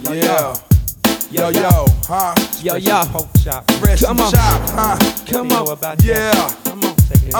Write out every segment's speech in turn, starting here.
Yeah. Yo, huh? Yo. Fresh Come on. chop, huh? Come on. Yeah. Come on.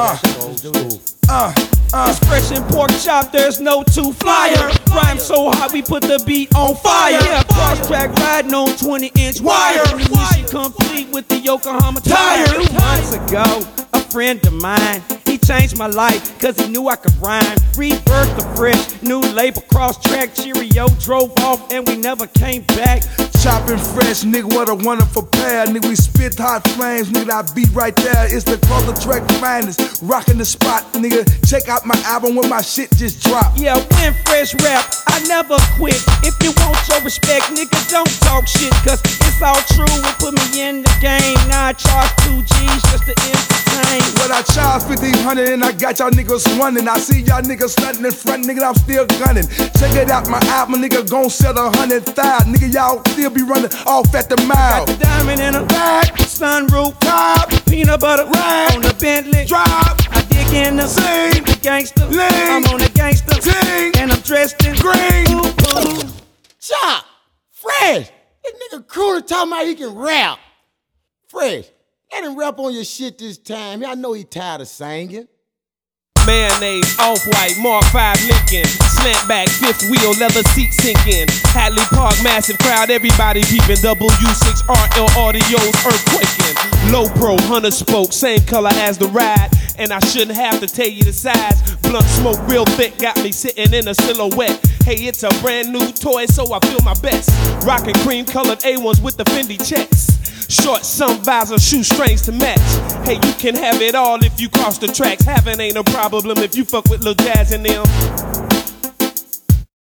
It's fresh and pork chop, there's no two flyer. Rhyme so hot, we put the beat on fire. Yeah, cross track riding on 20-inch wire. Mission complete with the Yokohama tire. 2 months ago, a friend of mine, he changed my life, cause he knew I could rhyme. Rebirth the fresh, new label, cross track, Cheerio, drove off and we never came back. Chopping fresh, nigga, what a wonderful pair. Nigga, we spit hot flames, nigga, that beat right there. It's the Cross the Track finest, rocking the spot, nigga. Check out my album when my shit just dropped. Yeah, when fresh rap, I never quit. If you want your respect, nigga, don't talk shit, cause it's all true. It put me in the game. Now I charge 2 G's just to entertain. What I charge 1,500 and I got y'all niggas running. I see y'all niggas stunting in front, nigga, I'm still gunning. Check it out, my album, nigga, gon' sell 100,000. Nigga, y'all still be running off at the mile. Got the diamond in a back, sunroof top, peanut butter on the Bentley Drop, I dig in the sing, the gangster, lean, I'm on the gangster ting, and I'm dressed in green. Ooh. Chop, Fresh. This nigga Crooner talking about he can rap. Fresh, let him rap on your shit this time. I know he tired of singing. Mayonnaise, off-white, Mark 5 Lincoln. Slant back, fifth wheel, leather seat sinking. Hadley Park, massive crowd, everybody peeping. W6RL audios, earthquaking. Low pro, Hunter spoke, same color as the ride. And I shouldn't have to tell you the size. Blunt smoke real thick, got me sitting in a silhouette. Hey, it's a brand new toy, so I feel my best. Rockin' cream colored A1s with the Fendi checks. Short sun visor, shoestrings to match. Hey, you can have it all if you cross the tracks. Having ain't a problem if you fuck with Lil Jazz and them.